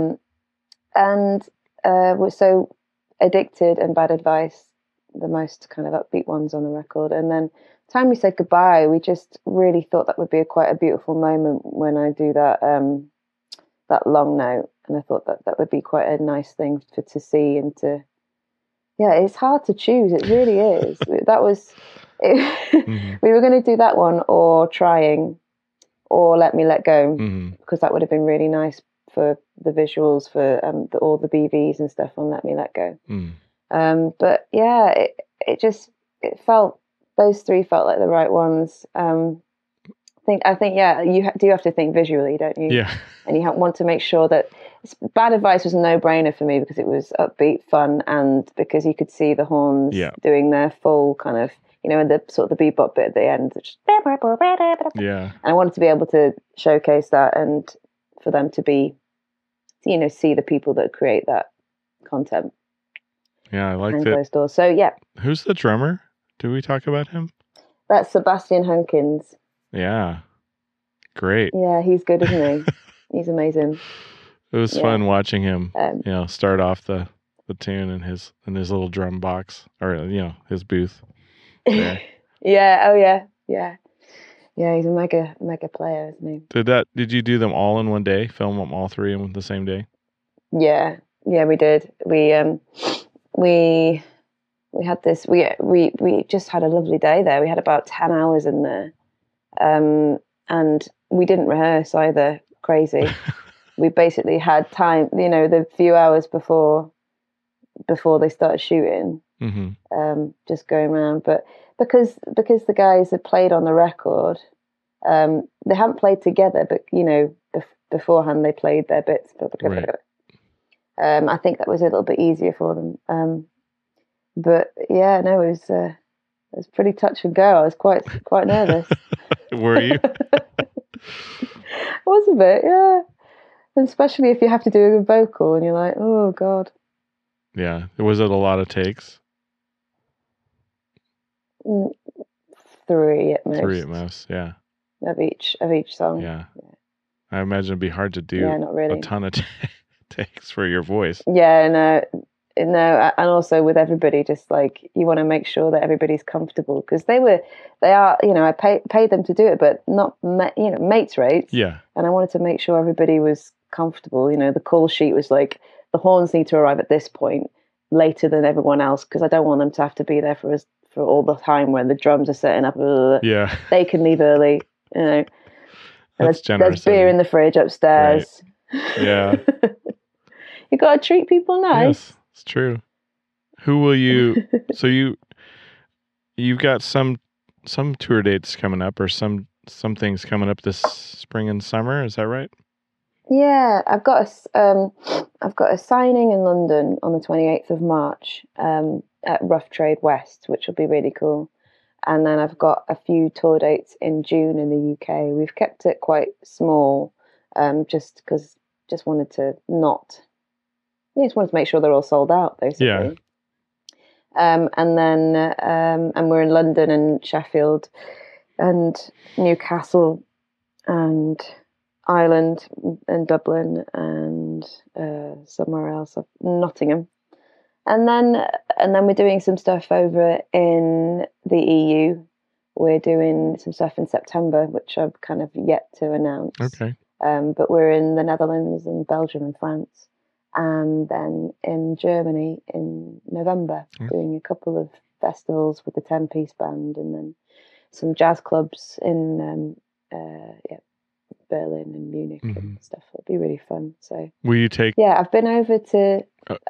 So Addicted and Bad Advice, the most kind of upbeat ones on the record, and then Time We Said Goodbye, we just really thought that would be quite a beautiful moment when I do that that long note, and I thought that would be quite a nice thing to see and to. Yeah, it's hard to choose. It really is. That was. Mm-hmm. We were going to do that one, or Trying, or Let Me Let Go, mm-hmm. because that would have been really nice for the visuals, for all the BVs and stuff on Let Me Let Go. Mm. But yeah, it felt, those 3 felt like the right ones. I think yeah, you do have to think visually, don't you? Yeah. And you want to make sure that Bad Advice was a no-brainer for me because it was upbeat, fun, and because you could see the horns doing their full kind of, and the sort of the bebop bit at the end. Yeah. And I wanted to be able to showcase that, and for them to be, see the people that create that content. Yeah, I like those doors. So yeah. Who's the drummer? Do we talk about him? That's Sebastian Hunkins. Yeah. Great. Yeah, he's good, isn't he? He's amazing. It was fun watching him, start off the tune in his little drum box, or his booth. Yeah. Yeah. Oh yeah. Yeah. Yeah. He's a mega player, isn't he? Did you do them all in one day? Film them all 3 in the same day? Yeah. Yeah, we did. We had this. We just had a lovely day there. We had about 10 hours in there, and we didn't rehearse either. Crazy. We basically had time. The few hours before they started shooting. Mm-hmm. Just going around, but because the guys had played on the record, They haven't played together, but beforehand they played their bits. Right. I think that was a little bit easier for them. But yeah, no, it was pretty touch and go. I was quite nervous. Were you? I was a bit, yeah. And especially if you have to do a vocal and you're like, oh God. Yeah. Was it a lot of takes? 3 at most. 3 at most, yeah. Of each song. Yeah. I imagine it'd be hard to do not really. a ton of takes for your voice. Yeah, no, and also with everybody, just like you want to make sure that everybody's comfortable because they are, I paid them to do it, but not, mates rates. Yeah. And I wanted to make sure everybody was comfortable. The call sheet was like the horns need to arrive at this point later than everyone else because I don't want them to have to be there for all the time when the drums are setting up. Yeah. They can leave early, And That's there's beer in the fridge upstairs. Right. Yeah. You got to treat people nice. Yes, it's true. Who will you? So you've got some tour dates coming up, or some things coming up this spring and summer. Is that right? Yeah, I've got a signing in London on the 28th of March at Rough Trade West, which will be really cool. And then I've got a few tour dates in June in the UK. We've kept it quite small, just because wanted to make sure they're all sold out, basically. Yeah. And then and we're in London and Sheffield and Newcastle and Ireland and Dublin and somewhere else, Nottingham. And then we're doing some stuff over in the EU. We're doing some stuff in September, which I've kind of yet to announce. Okay. But we're in the Netherlands and Belgium and France, and then in Germany in November, doing a couple of festivals with the 10-piece band, and then some jazz clubs in Berlin and Munich and stuff. It'll be really fun. So will you take? Yeah, I've been over to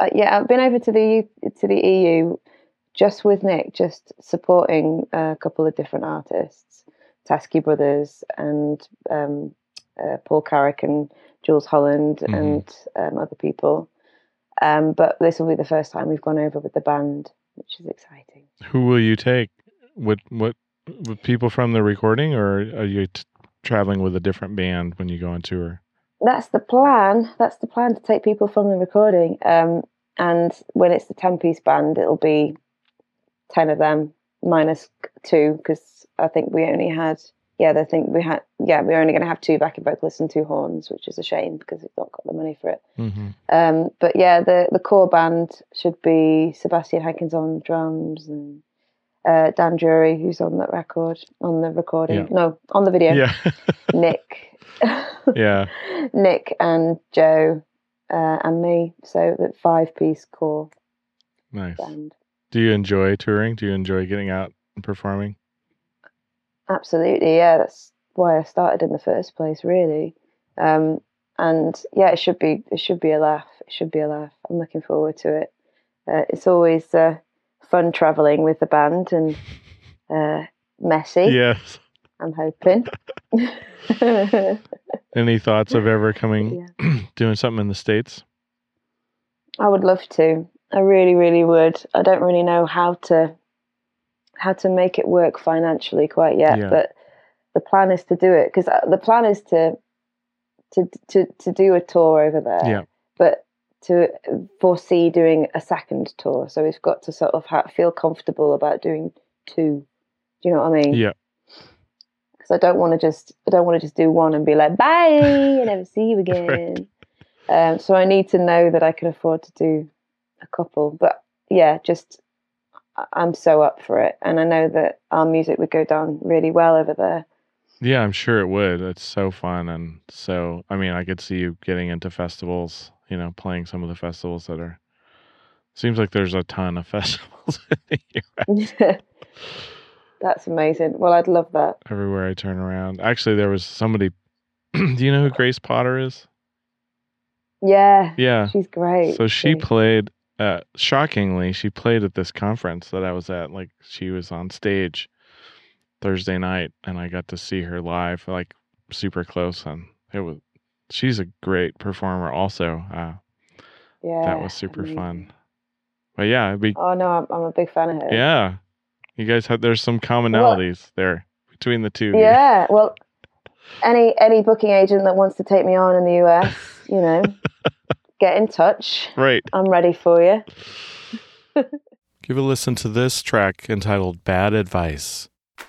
the EU just with Nick, just supporting a couple of different artists, Teskey Brothers and Paul Carrick and Jules Holland and other people. But this will be the first time we've gone over with the band, which is exciting. Who will you take? What people from the recording, or are you traveling with a different band when you go on tour? That's the plan. That's the plan, to take people from the recording. And when it's the 10-piece band, it'll be 10 of them minus 2, because I think we only had. We're only going to have 2 backing vocalists and 2 horns, which is a shame because we've not got the money for it. But yeah, the core band should be Sebastian Hankins on drums and Dan Jury, who's on that record, on the recording. Yeah. No, on the video. Yeah. Nick. Yeah. Nick and Joe and me. So that 5-piece core nice band. Do you enjoy touring? Do you enjoy getting out and performing? Absolutely, yeah. That's why I started in the first place, really. And yeah, it should be a laugh. It should be a laugh. I'm looking forward to it. It's always fun traveling with the band and messy. Yes. I'm hoping. Any thoughts of ever doing something in the States? I would love to. I really, really would. I don't really know how to make it work financially quite yet, but the plan is to do it, because the plan is to do a tour over there, but to foresee doing a second tour. So we've got to sort of feel comfortable about doing 2. Do you know what I mean? Yeah. Because I don't want to just do one and be like, bye, and never see you again. Right. So I need to know that I can afford to do a couple. But yeah, I'm so up for it, and I know that our music would go down really well over there. Yeah, I'm sure it would. It's so fun, and so I could see you getting into festivals. Playing some of the festivals that are. Seems like there's a ton of festivals in the US. That's amazing. Well, I'd love that. Everywhere I turn around. Actually, there was somebody. Do you know who Grace Potter is? Yeah. Yeah. She's great. So she played. Shockingly, she played at this conference that I was at. Like, she was on stage, Thursday night, and I got to see her live, like super close, and she's a great performer also. Yeah, That was super fun. But yeah, it'd be. Oh no, I'm a big fan of her. Yeah, you guys there's some commonalities there between the two. Yeah, well, any booking agent that wants to take me on in the US, get in touch. Right. I'm ready for you. Give a listen to this track entitled Bad Advice.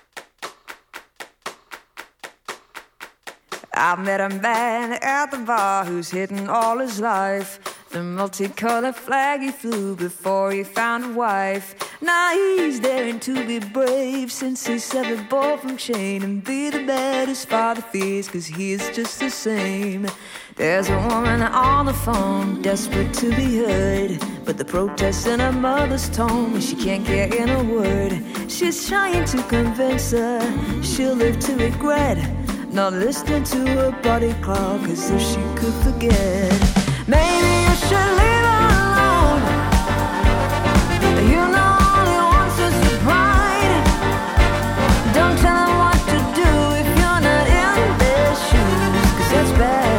I met a man at the bar who's hidden all his life. The multicolored flag he flew before he found a wife. Now he's daring to be brave since he severed ball from chain and be the man his father fears, 'cause he is just the same. There's a woman on the phone desperate to be heard, but the protest in her mother's tone, she can't get in a word. She's trying to convince her she'll live to regret not listening to her body clock as if she could forget. Maybe you should leave her alone. You're the only one so surprised. Don't tell her what to do if you're not in their shoes, 'cause that's bad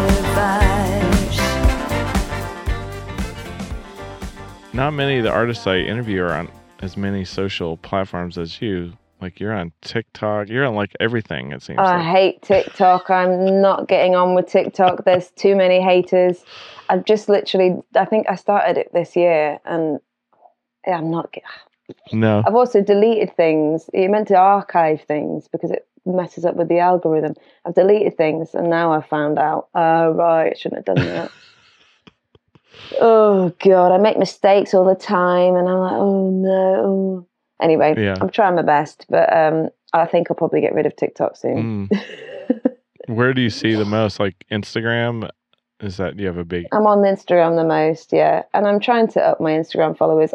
advice. Not many of the artists I interview are on as many social platforms as you. Like, you're on TikTok. You're on, like, everything, it seems I like. hate TikTok. I'm not getting on with TikTok. There's too many haters. I've just literally, I think I started it this year, and I'm not... No. I've also deleted things. You're meant to archive things because it messes up with the algorithm. I've deleted things, and now I've found out, right, I shouldn't have done that. Oh, God, I make mistakes all the time, and I'm like, oh, no. Anyway, Yeah. I'm trying my best, but I think I'll probably get rid of TikTok soon. Where do you see the most? Like Instagram? Do you have a big... I'm on Instagram the most, yeah. And I'm trying to up my Instagram followers.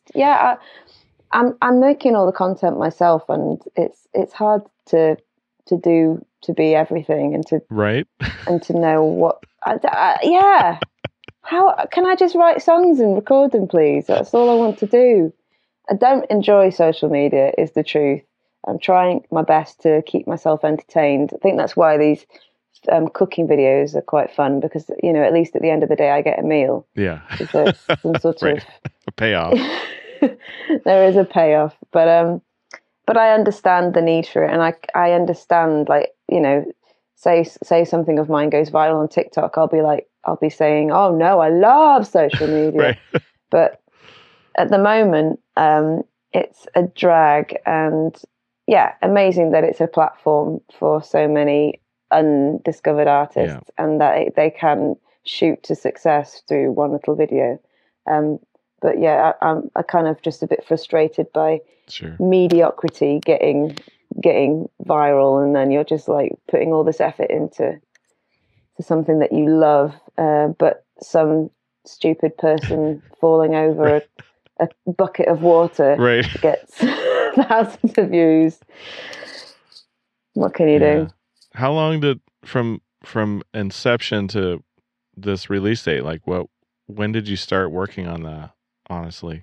I'm making all the content myself, and it's hard to be everything and to Right? and to know what. Yeah. How can I just write songs and record them, please? That's all I want to do. I don't enjoy social media, is the truth. I'm trying my best to keep myself entertained. I think that's why these cooking videos are quite fun, because, at least at the end of the day, I get a meal. Yeah. There's some sort Right. of A payoff. there is a payoff, but I understand the need for it, and I understand, like, say something of mine goes viral on TikTok, I'll be saying, oh no, I love social media. Right. But at the moment, it's a drag, and yeah, amazing that it's a platform for so many undiscovered artists, and that they can shoot to success through one little video. But yeah, I'm kind of just a bit frustrated by mediocrity getting viral, and then you're just like putting all this effort into something that you love, but some stupid person falling over a bucket of water gets thousands of views. What can you do? How long did from inception to this release date? Like, when did you start working on that? Honestly.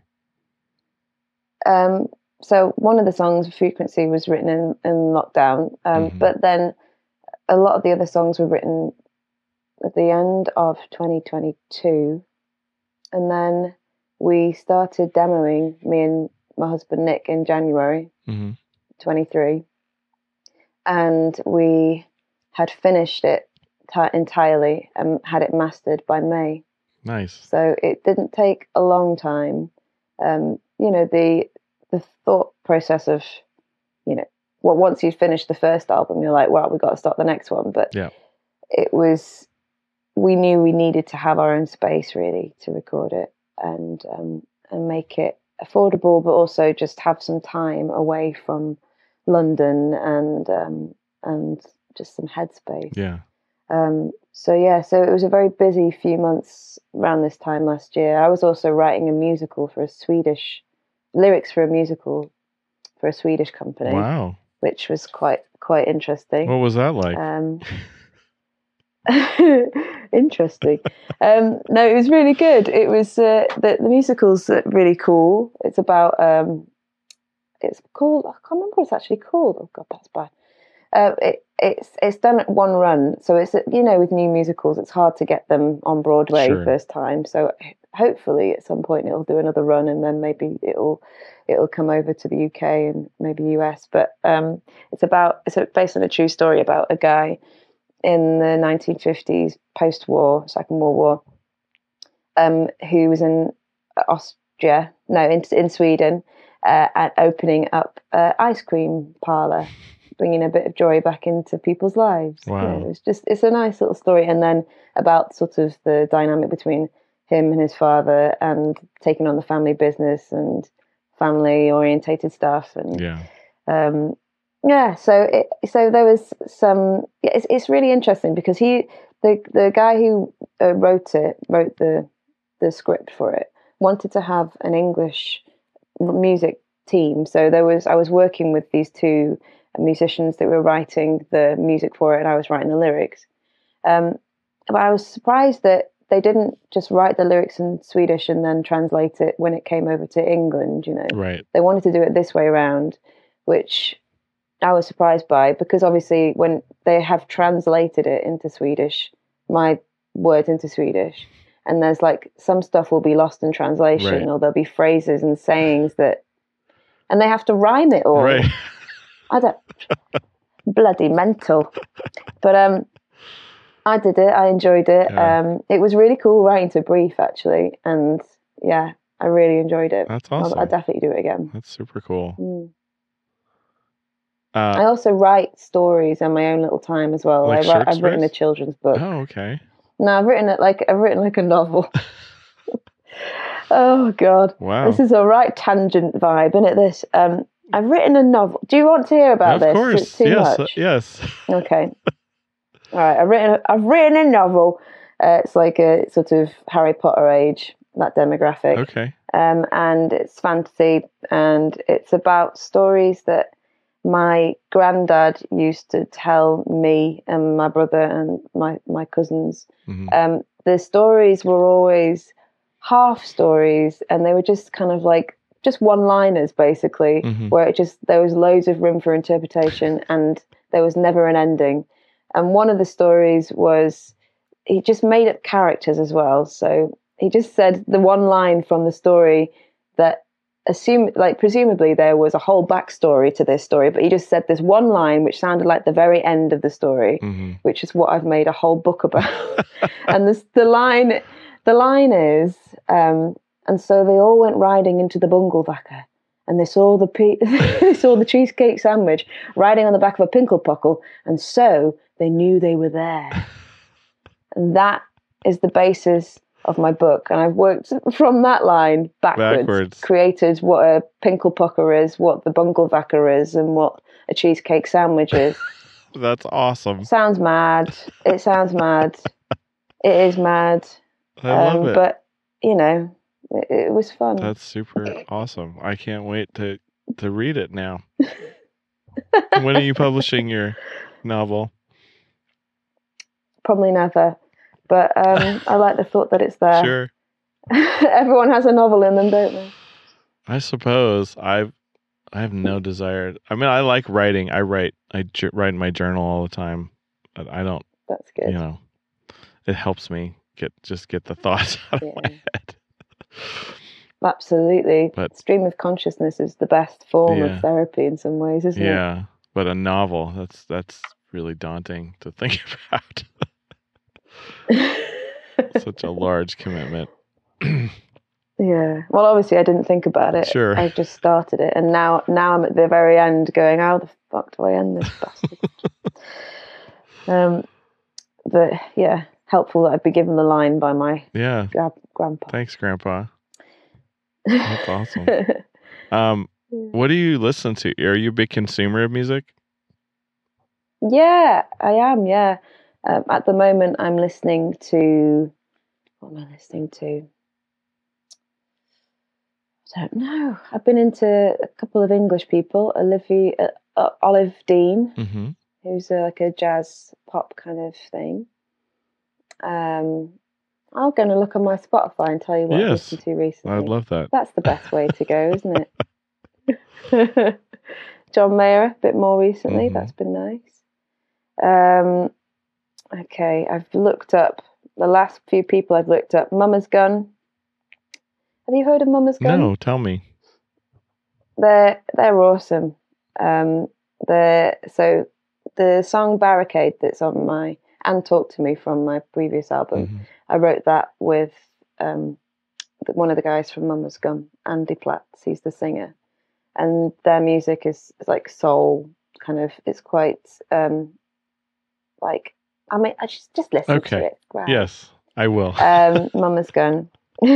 So one of the songs, Frequency, was written in lockdown, but then a lot of the other songs were written at the end of 2022, and then we started demoing, me and my husband Nick, in January 23, and we had finished it entirely and had it mastered by May. Nice. So it didn't take a long time. The thought process of, once you'd finished the first album, you're like, well, we've got to start the next one. But we knew we needed to have our own space, really, to record it and make it affordable, but also just have some time away from London and just some headspace. Yeah. So it was a very busy few months around this time last year. I was also writing a musical for lyrics for a musical for a Swedish company. Wow. Which was quite interesting. What was that like? Interesting. No, it was really good. It was the musical's really cool. It's about it's called. I can't remember what it's actually called. Oh God, that's bad. It's done at one run, so it's with new musicals, it's hard to get them on Broadway Sure. first time. So hopefully at some point it'll do another run, and then maybe it'll come over to the UK and maybe US. But it's based on a true story about a guy in the 1950s, post-war, Second World War, who was in Sweden, and opening up an ice cream parlor, bringing a bit of joy back into people's lives. Wow. It's a nice little story. And then about sort of the dynamic between him and his father, and taking on the family business and family orientated stuff. And so there was some. It's really interesting because the guy who wrote the script for it, wanted to have an English music team. So I was working with these two musicians that were writing the music for it, and I was writing the lyrics. But I was surprised that they didn't just write the lyrics in Swedish and then translate it when it came over to England. Right. They wanted to do it this way around, which I was surprised by, because obviously when they have translated it into Swedish, my words into Swedish, and there's like some stuff will be lost in translation, Right. or there'll be phrases and sayings and they have to rhyme it all. Right. I don't bloody mental. But I did it. I enjoyed it. Yeah. It was really cool writing to brief, actually, and yeah, I really enjoyed it. That's awesome. I'll definitely do it again. That's super cool. I also write stories on my own little time as well. Like short I've written a stories? children's book. Oh, okay. No, I've written like a novel. Oh God! Wow. This is a right tangent vibe, isn't it? This. I've written a novel. Do you want to hear about this? Of course. Too Yes. much? Yes. Okay. All right. I've written a novel. It's like a sort of Harry Potter age, that demographic. Okay. And it's fantasy, and it's about stories that my granddad used to tell me and my brother and my cousins. Mm-hmm. The stories were always half stories, and they were just kind of like just one-liners, basically, Mm-hmm. where there was loads of room for interpretation, and there was never an ending. And one of the stories was, he just made up characters as well. So he just said the one line from the story that presumably there was a whole backstory to this story, but he just said this one line which sounded like the very end of the story, Mm-hmm. which is what I've made a whole book about. And the line is, and so they all went riding into the Bungelvacker, and they saw they saw the cheesecake sandwich riding on the back of a Pinkelpockle, and so they knew they were there. And that is the basis of my book, and I've worked from that line backwards. Created what a Pinkelpocker is, what the Bungelvacker is, and what a cheesecake sandwich is. That's awesome. Sounds mad. It sounds mad. It is mad. I love it. But it was fun. That's super awesome. I can't wait to read it now. When are you publishing your novel? Probably never. But I like the thought that it's there. Sure. Everyone has a novel in them, don't they? I suppose I have no desire. I mean, I like writing. I write in my journal all the time. But I don't. That's good. It helps me get the thoughts out of my head. Absolutely. But stream of consciousness is the best form Yeah. of therapy in some ways, isn't it? yeah, but a novel, that's really daunting to think about. Such a large commitment. Yeah. Well, obviously, I didn't think about it. Sure. I just started it, and now I'm at the very end, going, "How the fuck do I end this bastard?" But yeah, helpful that I'd be given the line by my Yeah. grandpa. Thanks, Grandpa. That's awesome. What do you listen to? Are you a big consumer of music? Yeah, I am. Yeah. At the moment, I'm listening to. What am I listening to? I don't know. I've been into a couple of English people. Olive Dean, Mm-hmm. who's like a jazz pop kind of thing. I'm going to look on my Spotify and tell you what I've Yes. listened to recently. I'd love that. That's the best way to go, isn't it? John Mayer, a bit more recently. Mhm. That's been nice. Okay, I've looked up the last few people I've looked up. Mama's Gun. Have you heard of Mama's Gun? No, tell me. They're awesome. So the song Barricade that's on my and Talk to Me from my previous album, Mhm. I wrote that with one of the guys from Mama's Gun, Andy Platts. He's the singer, and their music is like soul kind of. It's quite like, I mean, I just listen Okay. to it. Right. Yes, I will. Mama's Gun.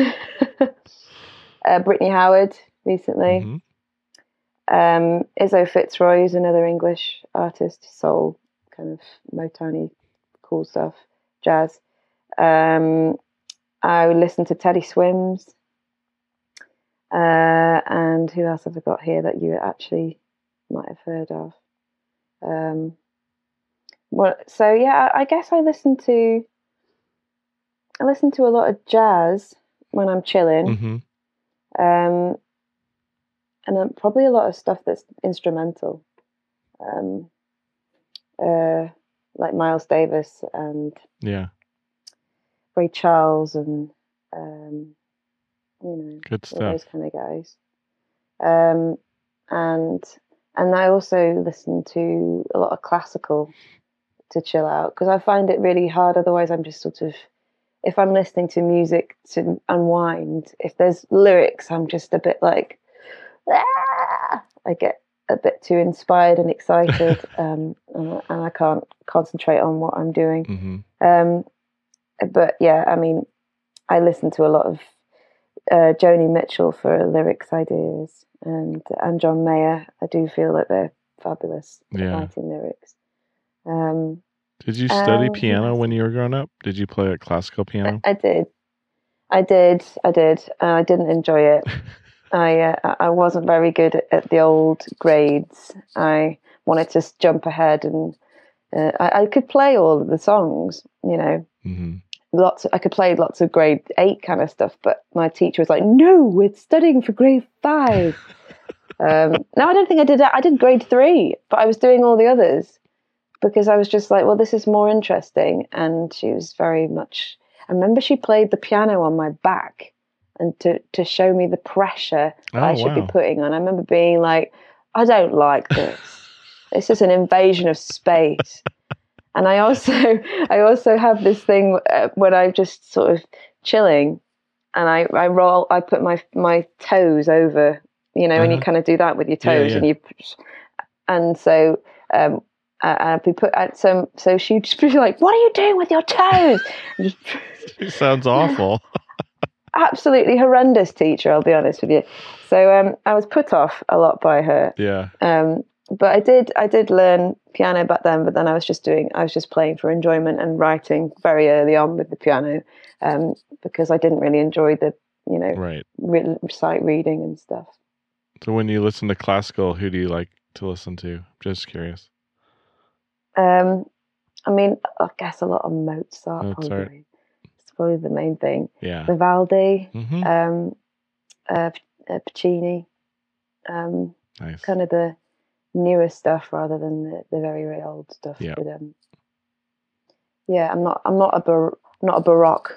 Brittany Howard recently. Mhm. Izzo Fitzroy is another English artist, soul, kind of Motown-y, cool stuff, jazz. I would listen to Teddy Swims. And who else have I got here that you actually might have heard of? So yeah, I guess I listen to a lot of jazz when I'm chilling. Mhm. And then probably a lot of stuff that's instrumental, like Miles Davis and Yeah. Ray Charles and you know, Good all those stuff. kind of guys. And I also listen to a lot of classical to chill out because I find it really hard. Otherwise, I'm just sort of, if I'm listening to music to unwind, if there's lyrics, I'm just a bit like, I get a bit too inspired and excited, and I can't concentrate on what I'm doing. Mhm. But yeah, I mean, I listen to a lot of Joni Mitchell for lyrics ideas, and John Mayer. I do feel that they're fabulous at Yeah. writing lyrics. Did you study who piano else? when you were growing up? Did you play like classical piano? I did. I didn't enjoy it. I wasn't very good at the old grades. I wanted to jump ahead, and I could play all of the songs, you know. Mm-hmm. I could play lots of grade 8 kind of stuff, but my teacher was like, "No, we're studying for grade 5." No, I don't think I did that. I did grade 3, but I was doing all the others because I was just like, well, this is more interesting. And she was very much. I remember she played the piano on my back, and to show me the pressure that I should be putting on. I remember being like, I don't like this. This is an invasion of space. And I also have this thing when I'm just sort of chilling, and I put my toes over, you know, and you kind of do that with your toes, and so we put so she'd just be like, "What are you doing with your toes?" It sounds awful. Absolutely horrendous teacher, I'll be honest with you. So I was put off a lot by her. Yeah. But I did learn piano back then, but then I was just playing for enjoyment and writing very early on with the piano, because I didn't really enjoy the, you know, sight reading and stuff. So when you listen to classical, who do you like to listen to? Just curious. I mean, I guess a lot of Mozart. Probably. It's probably the main thing. Yeah. Vivaldi, Mm-hmm. Puccini, nice. kind of the newer stuff rather than the very, very old stuff. Yeah. But, I'm not a Baroque.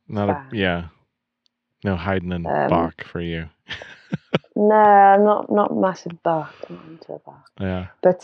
No Haydn and Bach for you. No, I'm not massive Bach. I'm not into Bach. Yeah. But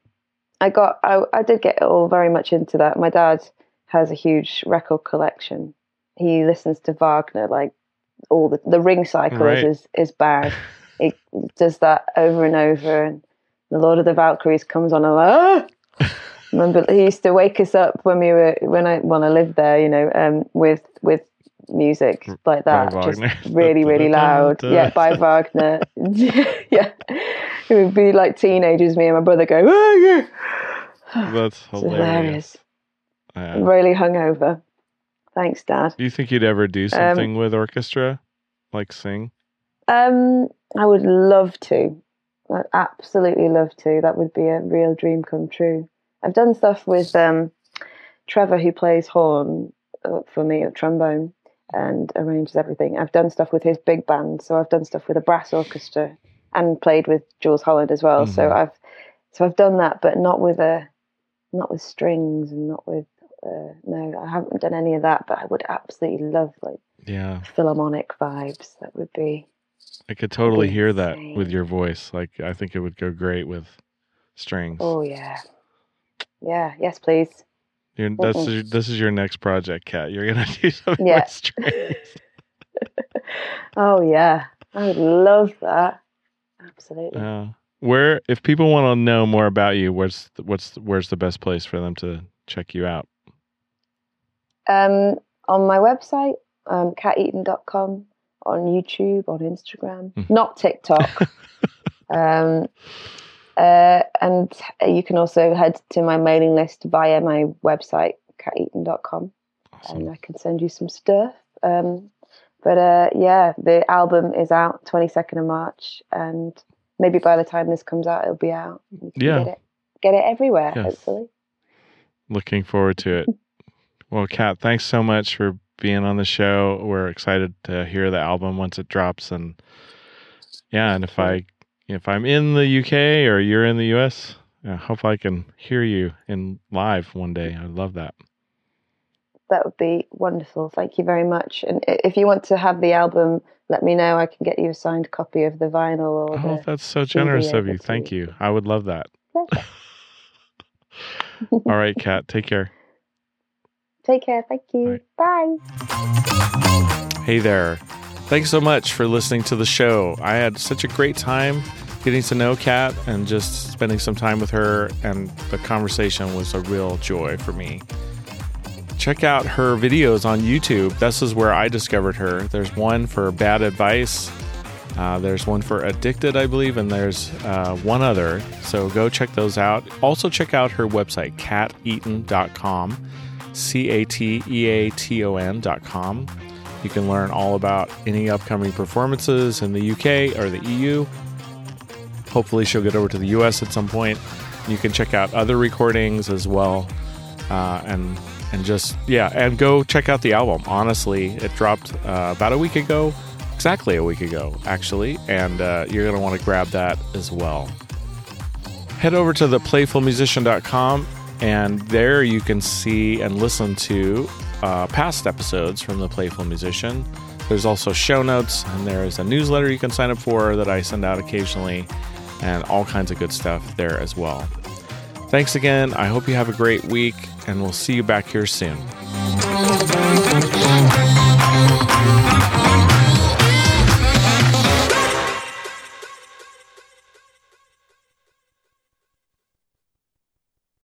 I did get all very much into that. My dad has a huge record collection. He listens to Wagner, like all the Ring Cycle is bad. He does that over and over, and the Lord of the Valkyries comes on, and I'm like, ah! Remember, he used to wake us up when I lived there, you know, with music like that, just really, really loud. Yeah, by Wagner. Yeah, it would be like teenagers, me and my brother going, oh yeah. That's hilarious. I'm really hungover. Thanks, Dad. Do you think you'd ever do something with orchestra, like sing? I would love to. I'd absolutely love to. That would be a real dream come true. I've done stuff with Trevor, who plays horn for me, or trombone, and arranges everything. I've done stuff with his big band, so I've done stuff with a brass orchestra and played with Jules Holland as well. So I've done that, but not with strings and not with no, I haven't done any of that. But I would absolutely love Philharmonic vibes. That would be. I could totally hear that with your voice. Like, I think it would go great with strings. Oh yeah, yes, please. This is your next project, Kat. You're gonna do something with strings. Oh yeah, I would love that. Absolutely. Where, if people want to know more about you, where's the best place for them to check you out? On my website, cateaton.com, on YouTube, on Instagram, not TikTok. And you can also head to my mailing list via my website, cateaton.com. Awesome. And I can send you some stuff. But the album is out 22nd of March, and maybe by the time this comes out, it'll be out. You can get it everywhere, hopefully. Looking forward to it. Well, Kat, thanks so much for being on the show. We're excited to hear the album once it drops, and if I'm in the UK or you're in the US, I hope I can hear you in live one day. I'd love that. That would be wonderful. Thank you very much. And if you want to have the album, let me know. I can get you a signed copy of the vinyl. Or that's so generous of you. Thank you. I would love that. All right, Kat, take care. Take care. Thank you. Bye. Hey there. Thanks so much for listening to the show. I had such a great time getting to know Kat and just spending some time with her, and the conversation was a real joy for me. Check out her videos on YouTube. This is where I discovered her. There's one for Bad Advice. There's one for Addicted, I believe, and there's one other. So go check those out. Also check out her website, cateaton.com, CATEATON.com. You can learn all about any upcoming performances in the UK or the EU. Hopefully she'll get over to the US at some point. You can check out other recordings as well. And go check out the album. Honestly, it dropped about a week ago. Exactly a week ago, actually. And you're going to want to grab that as well. Head over to theplayfulmusician.com, and there you can see and listen to past episodes from The Playful Musician. There's also show notes, and there's a newsletter you can sign up for that I send out occasionally, and all kinds of good stuff there as well. Thanks again. I hope you have a great week, and we'll see you back here soon.